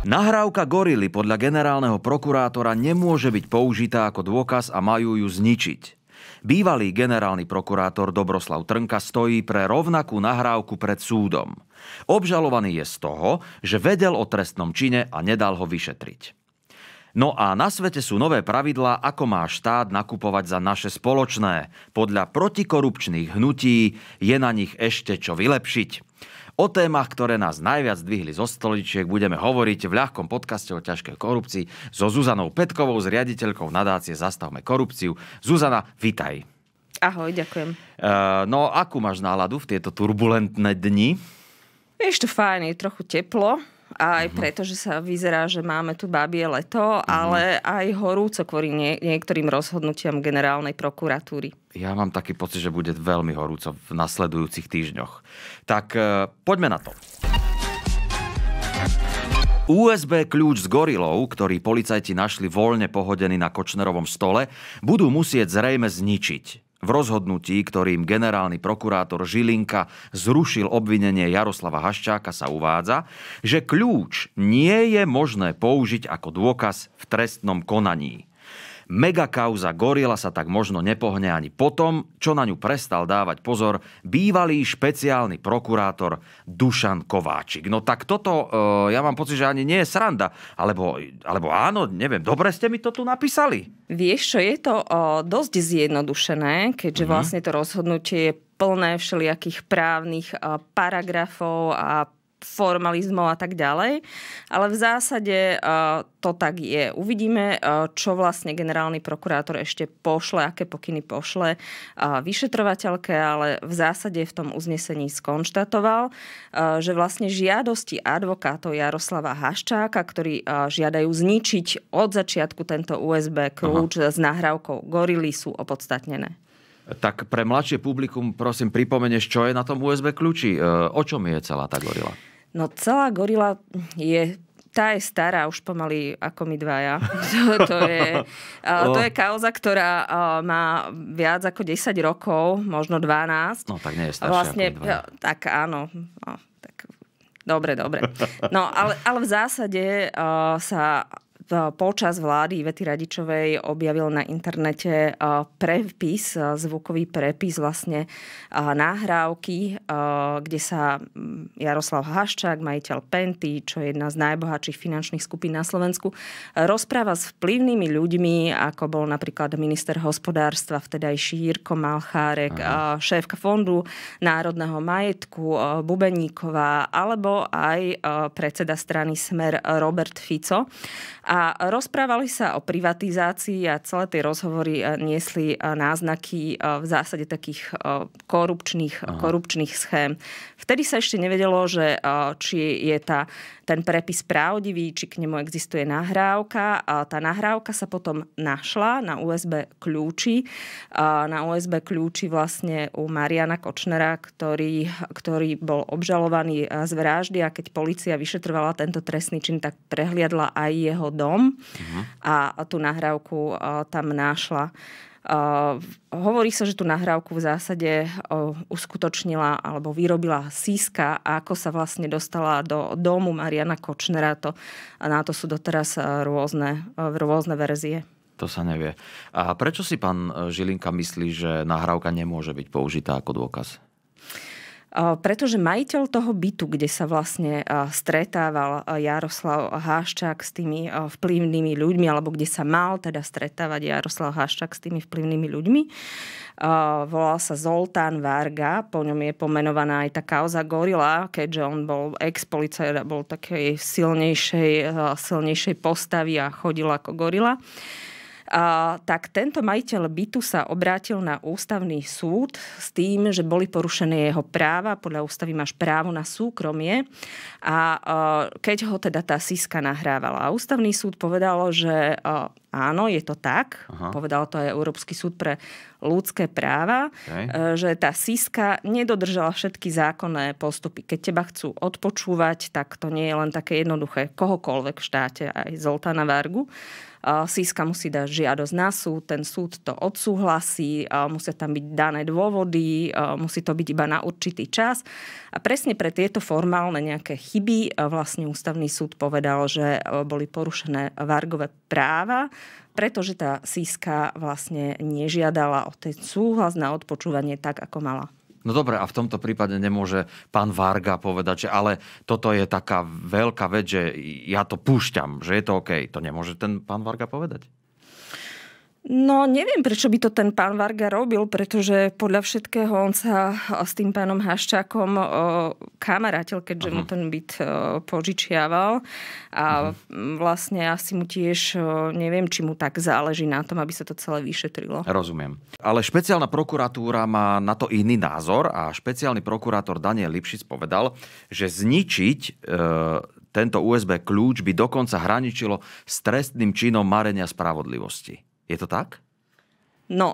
Nahrávka gorily podľa generálneho prokurátora nemôže byť použitá ako dôkaz a majú ju zničiť. Bývalý generálny prokurátor Dobroslav Trnka stojí pre rovnakú nahrávku pred súdom. Obžalovaný je z toho, že vedel o trestnom čine a nedal ho vyšetriť. No a na svete sú nové pravidlá, ako má štát nakupovať za naše spoločné. Podľa protikorupčných hnutí je na nich ešte čo vylepšiť. O témach, ktoré nás najviac dvihli zo stoličiek, budeme hovoriť v ľahkom podcaste o ťažkej korupcii so Zuzanou Petkovou, s riaditeľkou nadácie Zastavme korupciu. Zuzana, vitaj. Ahoj, ďakujem. No, akú máš náladu v tieto turbulentné dni? Vieš, to fajn, je trochu teplo. Aj preto, že sa vyzerá, že máme tu babie leto, ale aj horúco kvôli niektorým rozhodnutiam generálnej prokuratúry. Ja mám taký pocit, že bude veľmi horúco v nasledujúcich týždňoch. Tak poďme na to. USB kľúč s gorilou, ktorý policajti našli voľne pohodený na Kočnerovom stole, budú musieť zrejme zničiť. V rozhodnutí, ktorým generálny prokurátor Žilinka zrušil obvinenie Jaroslava Haščáka, sa uvádza, že kľúč nie je možné použiť ako dôkaz v trestnom konaní. Megakauza gorila sa tak možno nepohne ani potom, čo na ňu prestal dávať pozor bývalý špeciálny prokurátor Dušan Kováčik. No tak toto, ja mám pocit, že ani nie je sranda. Alebo áno, neviem, dobre ste mi to tu napísali. Vieš čo, je to dosť zjednodušené, keďže vlastne to rozhodnutie je plné všelijakých právnych paragrafov a formalizmov a tak ďalej. Ale v zásade to tak je. Uvidíme, čo vlastne generálny prokurátor ešte pošle, aké pokyny pošle vyšetrovateľke, ale v zásade v tom uznesení skonštatoval, že vlastne žiadosti advokátov Jaroslava Haščáka, ktorí žiadajú zničiť od začiatku tento USB kľúč s nahrávkou gorily, sú opodstatnené. Tak pre mladšie publikum, prosím, pripomenieš, čo je na tom USB kľúči? O čom je celá tá gorila? No celá gorila tá je stará už pomaly ako my dvaja. To je kauza, ktorá má viac ako 10 rokov, možno 12. No tak nie je staršia vlastne, ako my dvaja. Tak áno. No, tak, dobre. No ale v zásade sa počas vlády Ivety Radičovej objavil na internete prepis, zvukový prepis vlastne nahrávky, kde sa Jaroslav Haščák, majiteľ Penty, čo je jedna z najbohatších finančných skupín na Slovensku, rozpráva s vplyvnými ľuďmi, ako bol napríklad minister hospodárstva vtedajší Jirko Malchárek, šéfka Fondu národného majetku Bubeníková, alebo aj predseda strany Smer Robert Fico. A rozprávali sa o privatizácii a celé tie rozhovory niesli náznaky v zásade takých korupčných schém. Vtedy sa ešte nevedelo, že či je ten prepis pravdivý, či k nemu existuje nahrávka. A tá nahrávka sa potom našla na USB kľúči. Na USB kľúči vlastne u Mariana Kočnera, ktorý bol obžalovaný z vraždy, a keď polícia vyšetrovala tento trestný čin, tak prehliadla aj jeho dom a tú nahrávku tam našla. Hovorí sa, že tú nahrávku v zásade uskutočnila alebo vyrobila Siska, a ako sa vlastne dostala do domu Mariana Kočnera, na to sú doteraz rôzne verzie. To sa nevie. A prečo si pán Žilinka myslí, že nahrávka nemôže byť použitá ako dôkaz? Pretože majiteľ toho bytu, kde sa vlastne stretával Jaroslav Haščák s tými vplyvnými ľuďmi, alebo kde sa mal teda stretávať Jaroslav Haščák s tými vplyvnými ľuďmi, volal sa Zoltán Varga, po ňom je pomenovaná aj tá kauza gorila, keďže on bol ex-policajt a bol takej silnejšej postavy a chodil ako gorila. Tak tento majiteľ bytu sa obrátil na ústavný súd s tým, že boli porušené jeho práva. Podľa ústavy máš právo na súkromie. A keď ho teda tá Siska nahrávala. A ústavný súd povedal, že áno, je to tak. Aha. Povedal to aj Európsky súd pre ľudské práva, že tá SIS-ka nedodržala všetky zákonné postupy. Keď teba chcú odpočúvať, tak to nie je len také jednoduché. Kohokoľvek v štáte, aj Zoltána Vargu. SIS-ka musí dať žiadosť na súd, ten súd to odsúhlasí, musia tam byť dané dôvody, musí to byť iba na určitý čas. A presne pre tieto formálne nejaké chyby vlastne ústavný súd povedal, že boli porušené Vargové práva, pretože tá SIS-ka vlastne nežiadala o ten súhlas na odpočúvanie tak, ako mala. No dobre, a v tomto prípade nemôže pán Varga povedať, že ale toto je taká veľká vec, že ja to púšťam, že je to OK. To nemôže ten pán Varga povedať? No, neviem, prečo by to ten pán Varga robil, pretože podľa všetkého on sa s tým pánom Haščákom kamarátil, keďže mu ten byt požičiaval. A vlastne asi mu tiež, neviem, či mu tak záleží na tom, aby sa to celé vyšetrilo. Rozumiem. Ale špeciálna prokuratúra má na to iný názor a špeciálny prokurátor Daniel Lipšic povedal, že zničiť tento USB kľúč by dokonca hraničilo s trestným činom marenia spravodlivosti. Je to tak? No,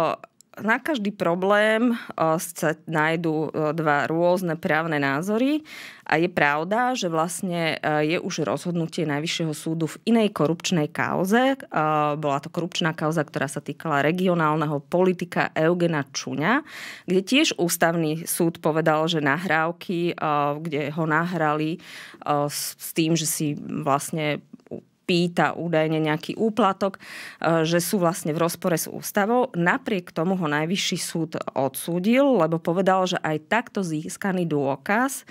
na každý problém sa nájdú dva rôzne právne názory a je pravda, že vlastne je už rozhodnutie Najvyššieho súdu v inej korupčnej kauze. Bola to korupčná kauza, ktorá sa týkala regionálneho politika Eugena Čuňa, kde tiež ústavný súd povedal, že nahrávky, kde ho nahrali s tým, že si vlastne pýta údajne nejaký úplatok, že sú vlastne v rozpore s ústavou. Napriek tomu ho Najvyšší súd odsúdil, lebo povedal, že aj takto získaný dôkaz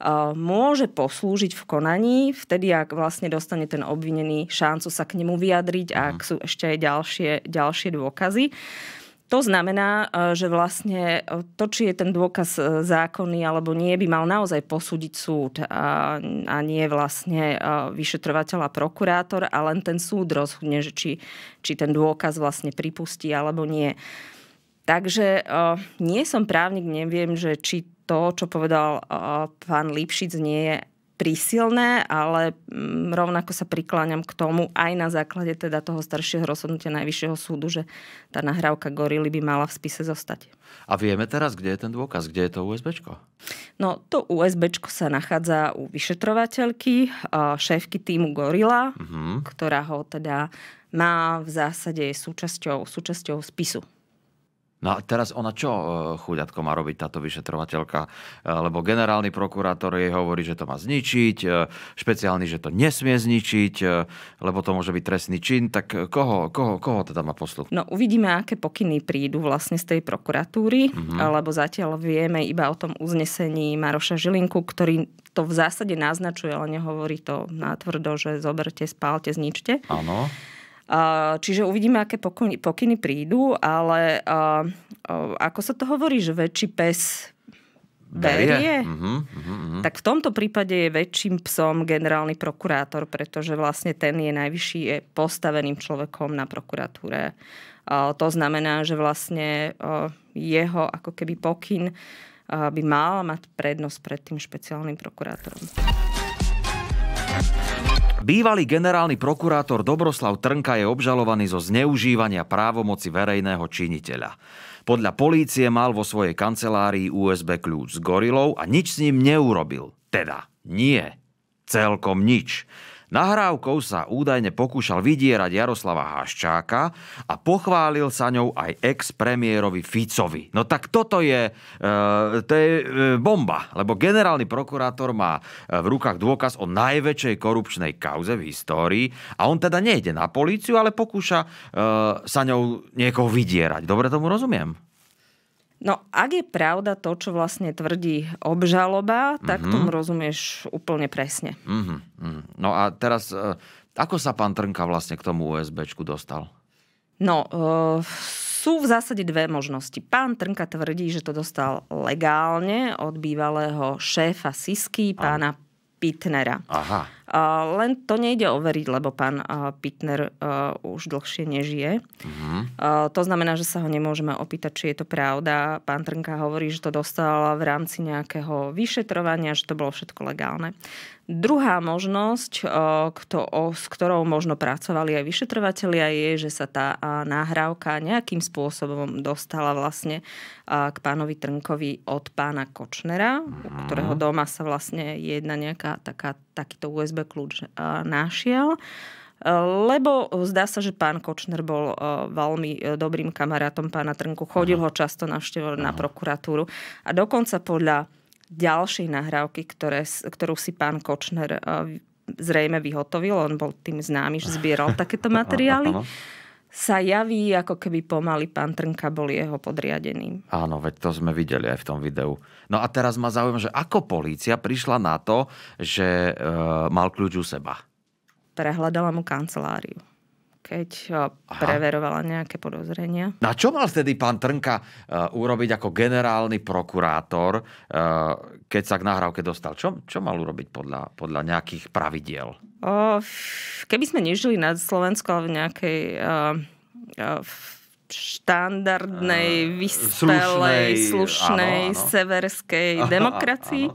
môže poslúžiť v konaní, vtedy, ak vlastne dostane ten obvinený šancu sa k nemu vyjadriť a ak sú ešte aj ďalšie dôkazy. To znamená, že vlastne to, či je ten dôkaz zákonný alebo nie, by mal naozaj posúdiť súd a nie vlastne vyšetrovateľ a prokurátor a len ten súd rozhodne, že či ten dôkaz vlastne pripustí alebo nie. Takže nie som právnik, neviem, že či to, čo povedal pán Lipšic, nie je prísilné, ale rovnako sa prikláňam k tomu aj na základe teda toho staršieho rozhodnutia Najvyššieho súdu, že tá nahrávka gorily by mala v spise zostať. A vieme teraz, kde je ten dôkaz? Kde je to USBčko? No, to USBčko sa nachádza u vyšetrovateľky, šéfky týmu Gorila, ktorá ho teda má v zásade súčasťou spisu. No a teraz ona čo, chuďatko, má robiť táto vyšetrovateľka? Lebo generálny prokurátor jej hovorí, že to má zničiť, špeciálny, že to nesmie zničiť, lebo to môže byť trestný čin. Tak koho teda má poslúchať? No uvidíme, aké pokyny prídu vlastne z tej prokuratúry, lebo zatiaľ vieme iba o tom uznesení Maroša Žilinku, ktorý to v zásade naznačuje, ale nehovorí to natvrdo, že zoberte, spálte, zničte. Áno. Čiže uvidíme, aké pokyny prídu, ale ako sa to hovorí, že väčší pes berie? Tak v tomto prípade je väčším psom generálny prokurátor, pretože vlastne ten je najvyšší, je postaveným človekom na prokuratúre. To znamená, že vlastne jeho ako keby pokyn by mal mať prednosť pred tým špeciálnym prokurátorom. Bývalý generálny prokurátor Dobroslav Trnka je obžalovaný zo zneužívania právomoci verejného činiteľa. Podľa polície mal vo svojej kancelárii USB kľúč s gorilou a nič s ním neurobil. Teda nie. Celkom nič. Nahrávkou sa údajne pokúšal vydierať Jaroslava Haščáka a pochválil sa ňou aj ex-premiérovi Ficovi. No tak toto je bomba, lebo generálny prokurátor má v rukách dôkaz o najväčšej korupčnej kauze v histórii a on teda nejde na políciu, ale pokúša sa ňou niekoho vydierať. Dobre tomu rozumiem? No, ak je pravda to, čo vlastne tvrdí obžaloba, tak tomu rozumieš úplne presne. No a teraz, ako sa pán Trnka vlastne k tomu USBčku dostal? No, sú v zásade dve možnosti. Pán Trnka tvrdí, že to dostal legálne od bývalého šéfa SIS-ky, pána Pitnera. Aha. Len to nejde overiť, lebo pán Pittner už dlhšie nežije. To znamená, že sa ho nemôžeme opýtať, či je to pravda. Pán Trnka hovorí, že to dostal v rámci nejakého vyšetrovania, že to bolo všetko legálne. Druhá možnosť, s ktorou možno pracovali aj vyšetrovatelia, je, že sa tá nahrávka nejakým spôsobom dostala vlastne k pánovi Trnkovi od pána Kočnera, u ktorého doma sa vlastne jedna nejaká takýto USB kľúč našiel. Lebo zdá sa, že pán Kočner bol veľmi dobrým kamarátom pána Trnku. Chodil ho často navštevovať na prokuratúru. A dokonca podľa ďalšej nahrávky, ktorú si pán Kočner zrejme vyhotovil, on bol tým známy, že zbieral takéto materiály, sa javí, ako keby pomaly pán Trnka bol jeho podriadeným. Áno, veď to sme videli aj v tom videu. No a teraz ma zaujíma, že ako polícia prišla na to, že mal kľúč u seba? Prehľadala mu kanceláriu, keď preverovala nejaké podozrenia. Na čo mal vtedy pán Trnka urobiť ako generálny prokurátor, keď sa k nahrávke dostal? Čo mal urobiť podľa nejakých pravidiel? Keby sme nežili na Slovensku, ale v nejakej štandardnej, vyspelej, slušnej, severskej demokracii,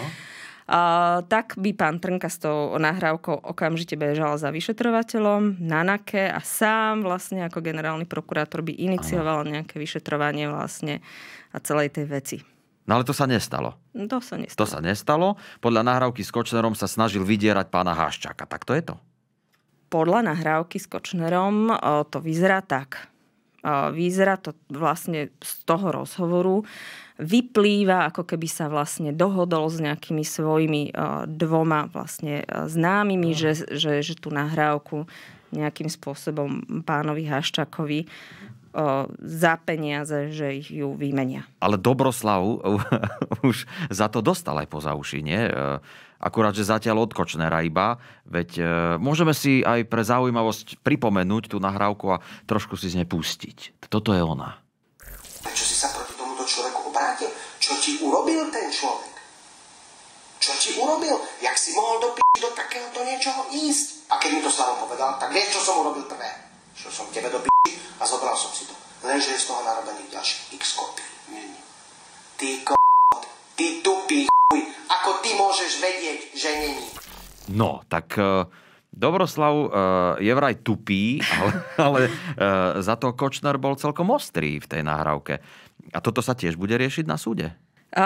tak by pán Trnka s tou nahrávkou okamžite bežal za vyšetrovateľom na NAKE a sám vlastne ako generálny prokurátor by inicioval nejaké vyšetrovanie vlastne a celej tej veci. No ale to sa nestalo. To sa nestalo. Podľa nahrávky s Kočnerom sa snažil vydierať pána Haščáka. Tak to je to? Podľa nahrávky s Kočnerom to vyzerá tak. Vyzerá to vlastne z toho rozhovoru, vyplýva, ako keby sa vlastne dohodol s nejakými svojimi dvoma vlastne známymi, že tú nahrávku nejakým spôsobom pánovi Haščákovi za peniaze, že ich ju vymenia. Ale Dobroslav už za to dostal aj poza uši, nie? Akurát, že zatiaľ od Kočnera iba. Veď môžeme si aj pre zaujímavosť pripomenúť tú nahrávku a trošku si z nej pustiť. Toto je ona. Prečo si sa proti tomuto človeku obrátil? Čo ti urobil ten človek? Čo ti urobil? Jak si mohol do takéhoto niečoho ísť? A keď mi to Slavo povedal, tak vieš, čo som urobil prvé? Čo som tebe do a zobral som si to. Lenže je z toho narobených ďalších x kopí. Ty ty tupý chuj. Ako ty môžeš vedieť, že není? No, tak Dobroslav je vraj tupý, ale za to Kočner bol celkom ostrý v tej nahrávke. A toto sa tiež bude riešiť na súde?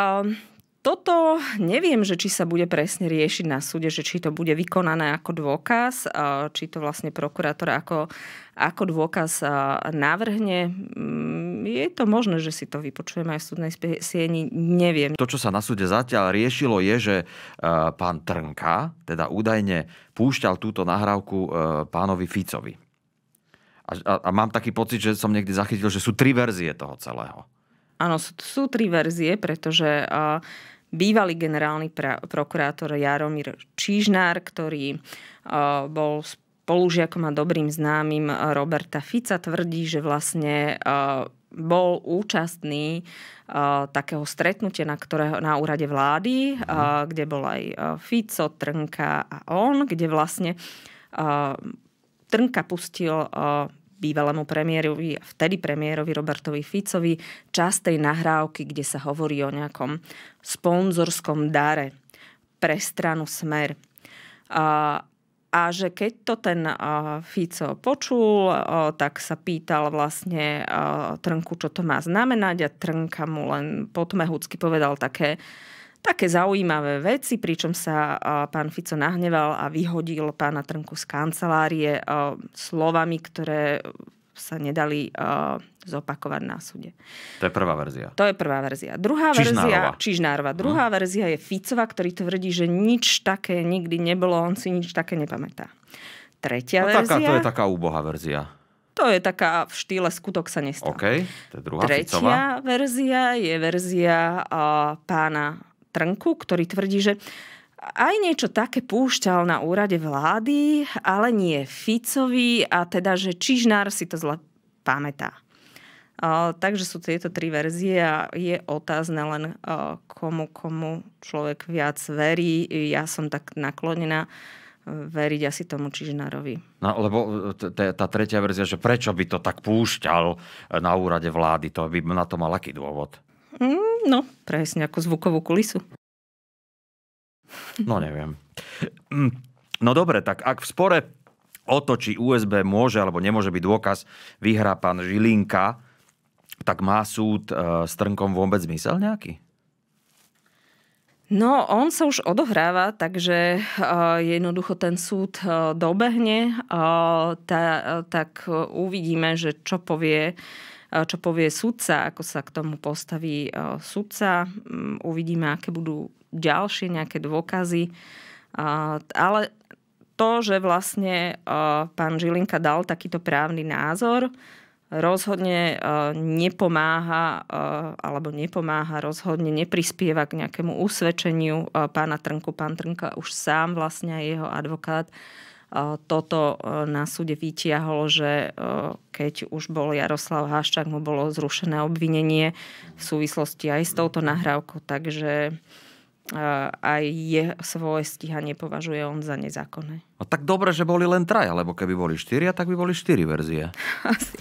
Toto neviem, že či sa bude presne riešiť na súde, že či to bude vykonané ako dôkaz, či to vlastne prokurátor ako dôkaz navrhne. Je to možné, že si to vypočujeme aj v súdnej sieni, neviem. To, čo sa na súde zatiaľ riešilo, je, že pán Trnka teda údajne púšťal túto nahrávku pánovi Ficovi. A mám taký pocit, že som niekde zachytil, že sú 3 verzie toho celého. Áno, sú 3 verzie, pretože bývalý generálny prokurátor Jaromír Čižnár, ktorý bol spolužiakom a dobrým známym Roberta Fica, tvrdí, že vlastne bol účastný takého stretnutia na úrade vlády, kde bol aj Fico, Trnka a on, kde vlastne Trnka pustil bývalému premiérovi, vtedy premiérovi Robertovi Ficovi časť tej nahrávky, kde sa hovorí o nejakom sponzorskom dare pre stranu Smer. A že keď to ten Fico počul, tak sa pýtal vlastne Trnku, čo to má znamenať, a Trnka mu len potmehúcky povedal také zaujímavé veci, pričom sa pán Fico nahneval a vyhodil pána Trnku z kancelárie slovami, ktoré sa nedali zopakovať na súde. To je prvá verzia. To je prvá verzia. Druhá verzia Čižnárova. Druhá verzia je Ficova, ktorý tvrdí, že nič také nikdy nebolo, on si nič také nepamätá. Tretia verzia... To je taká úbohá verzia. To je taká v štýle skutok sa nestal. OK, to je druhá Tretia Ficová. verzia je verzia pána Trnku, ktorý tvrdí, že aj niečo také púšťal na úrade vlády, ale nie Ficovi, a teda, že Čižnár si to zle pamätá. Takže sú tieto 3 verzie a je otázne len komu človek viac verí. Ja som tak naklonená veriť asi tomu Čižnárovi. No, lebo tá tretia verzia, že prečo by to tak púšťal na úrade vlády, to by na to mal aký dôvod? No, presne ako zvukovú kulisu. No, neviem. No dobre, tak ak v spore o to, či USB môže alebo nemôže byť dôkaz, vyhrá pán Žilinka, tak má súd s Trnkom vôbec zmysel nejaký? No, on sa už odohráva, takže jednoducho ten súd dobehne. Tak uvidíme, že čo povie sudca, ako sa k tomu postaví sudca. Uvidíme, aké budú ďalšie nejaké dôkazy. Ale to, že vlastne pán Žilinka dal takýto právny názor, rozhodne nepomáha, rozhodne neprispieva k nejakému usvedčeniu pána Trnku. Pán Trnka už sám vlastne aj jeho advokát toto na súde vytiahol, že keď už bol Jaroslav Haščák, mu bolo zrušené obvinenie v súvislosti aj s touto nahrávkou, takže aj svoje stíhanie považuje on za nezákonné. No tak dobre, že boli len traja, lebo keby boli 4, tak by boli 4 verzie. Asi.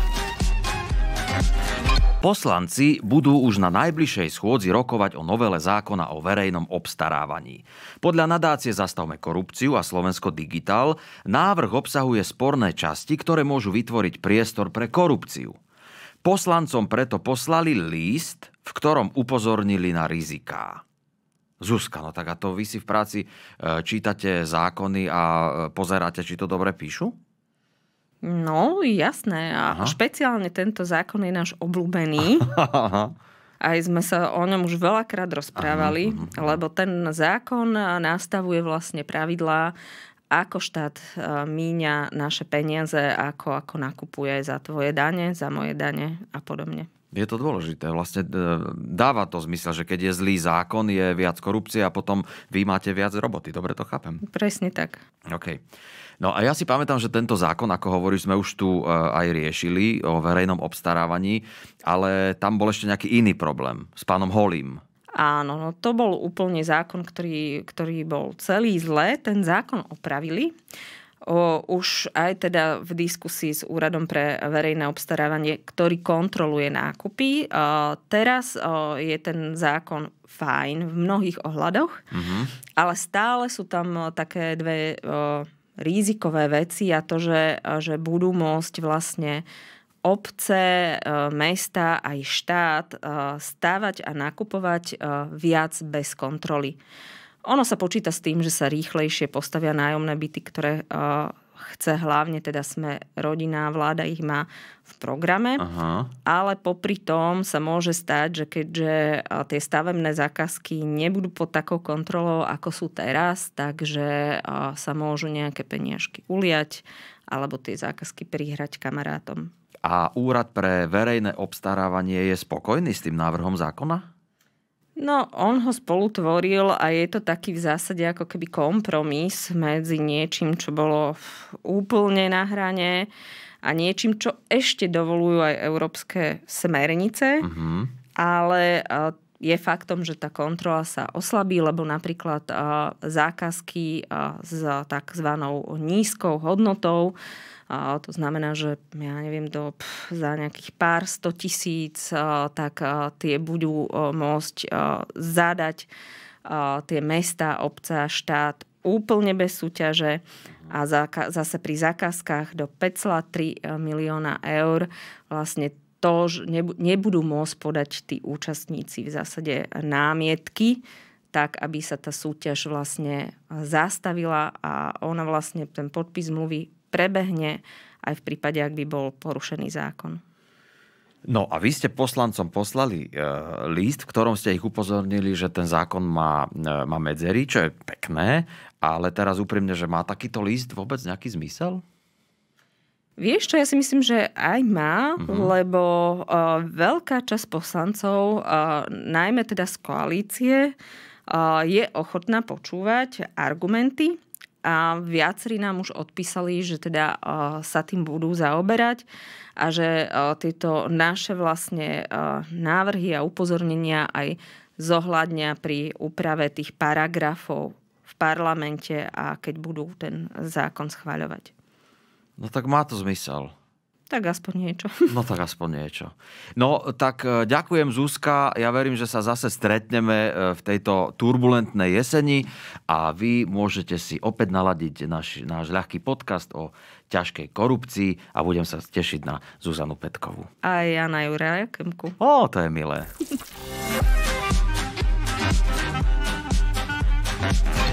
Poslanci budú už na najbližšej schôdzi rokovať o novele zákona o verejnom obstarávaní. Podľa nadácie Zastavme korupciu a Slovensko Digital návrh obsahuje sporné časti, ktoré môžu vytvoriť priestor pre korupciu. Poslancom preto poslali list, v ktorom upozornili na riziká. Zuzka, no tak a to vy si v práci čítate zákony a pozeráte, či to dobre píšu? No, jasné. A špeciálne tento zákon je náš obľúbený. Aj sme sa o ňom už veľakrát rozprávali, lebo ten zákon nastavuje vlastne pravidlá, ako štát míňa naše peniaze, ako nakupuje za tvoje dane, za moje dane a podobne. Je to dôležité. Vlastne dáva to zmysel, že keď je zlý zákon, je viac korupcie a potom vy máte viac roboty. Dobre to chápem? Presne tak. OK. No a ja si pamätám, že tento zákon, ako hovoríš, sme už tu aj riešili o verejnom obstarávaní, ale tam bol ešte nejaký iný problém s pánom Holým. Áno, no to bol úplne zákon, ktorý bol celý zle. Ten zákon opravili. Už aj teda v diskusii s Úradom pre verejné obstarávanie, ktorý kontroluje nákupy. Teraz je ten zákon fajn v mnohých ohľadoch, ale stále sú tam také dve rizikové veci a to, že budú môcť vlastne obce, mesta aj štát stávať a nakupovať viac bez kontroly. Ono sa počíta s tým, že sa rýchlejšie postavia nájomné byty, ktoré chce hlavne teda Sme rodina, vláda ich má v programe. Aha. Ale popri tom sa môže stať, že keďže tie stavebné zákazky nebudú pod takou kontrolou, ako sú teraz, takže sa môžu nejaké peniažky uliať alebo tie zákazky prihrať kamarátom. A Úrad pre verejné obstarávanie je spokojný s tým návrhom zákona? No, on ho spolutvoril a je to taký v zásade ako keby kompromis medzi niečím, čo bolo úplne na hrane a niečím, čo ešte dovolujú aj európske smernice. Ale je faktom, že tá kontrola sa oslabí, lebo napríklad zákazky s takzvanou nízkou hodnotou, to znamená, že ja neviem, za nejakých pár 100 000, tak tie budú môcť zadať tie mestá, obce a štát úplne bez súťaže a zase pri zákazkách do 5,3 milióna eur vlastne to, že nebudú môcť podať tí účastníci v zásade námietky, tak aby sa tá súťaž vlastne zastavila a ona vlastne ten podpis zmluvy prebehne aj v prípade, ak by bol porušený zákon. No a vy ste poslancom poslali list, v ktorom ste ich upozornili, že ten zákon má medzery, čo je pekné, ale teraz úprimne, že má takýto list vôbec nejaký zmysel? Vieš čo, ja si myslím, že aj má, lebo veľká časť poslancov, najmä teda z koalície, je ochotná počúvať argumenty a viacerí nám už odpísali, že teda sa tým budú zaoberať a že tieto naše vlastne návrhy a upozornenia aj zohľadnia pri úprave tých paragrafov v parlamente a keď budú ten zákon schvaľovať. No tak má to zmysel. Tak aspoň niečo. No tak aspoň niečo. No tak ďakujem, Zuzka. Ja verím, že sa zase stretneme v tejto turbulentnej jeseni a vy môžete si opäť naladiť náš ľahký podcast o ťažkej korupcii a budem sa tešiť na Zuzanu Petkovú. A ja na Juraja Kemku. To je milé.